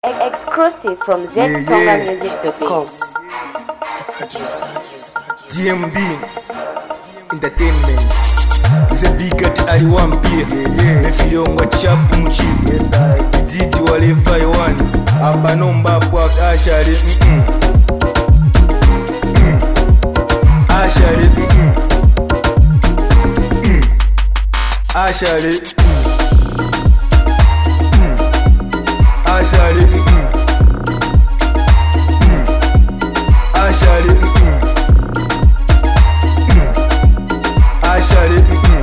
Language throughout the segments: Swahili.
Exclusive from ztongamusic.com. DMB Entertainment. The big at Ali Wampia. If you don't watch up muchip. Did whatever you want. Apa nomba kwa ashari. Ashari. Ashari. Ashari. Ashari. Ashari.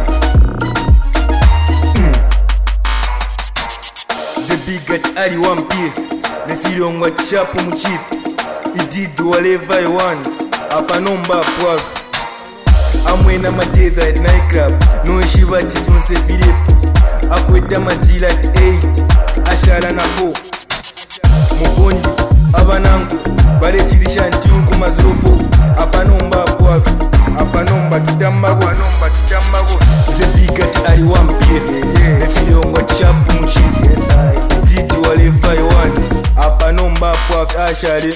The big at Ali Wampia. If you don't watch up muchip. He did whatever you want. Apa nomba kwa amwena madeza at nightclub. No shiva tifunse Philip. Akweta majila at 8. Ashara na 4. Mubondi abanangu bare chirisha ntungu mazrofo. Apanomba kwafi. Apanomba tutambago. Zebigat Ali Wampia. Nefile ongwa chapu muchi. Did whatever you want. Apanomba kwafi. Ashari.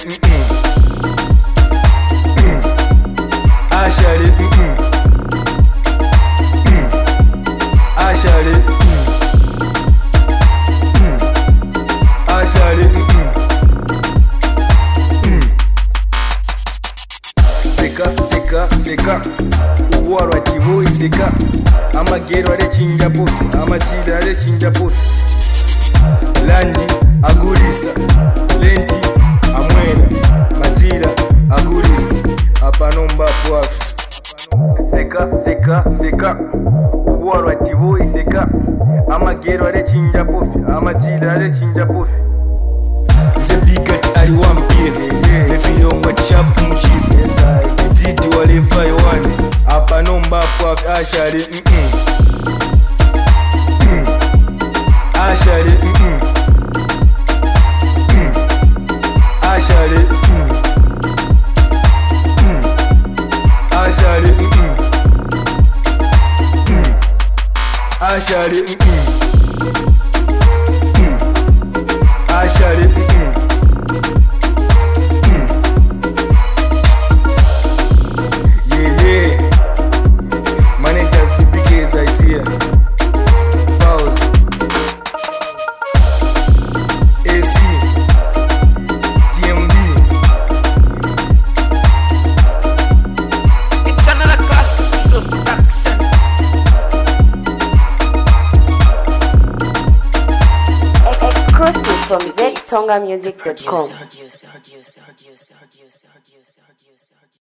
Ashari. Ashari. Ashari. Seka uwarwa tiboyi seka amagero ale chinja pofi amatira ale chinja pofi landi agulisa lenti amwena matira agulisa apanomba pofi seka uwarwa tiboyi seka amagero ale chinja pofi amatira ale chinja pofi Zebigat Ali Wampia. Nefile ongwa chapu muchip. Did whatever you want. Apa nomba kwa ashari. Ashari. Ashari. Ashari. Ashari. Ashari. Yeah. Managers BBKs I see ya. Fouls. AC. DMB. It's another Classic Studios production. Exclusive from ztongamusic.com.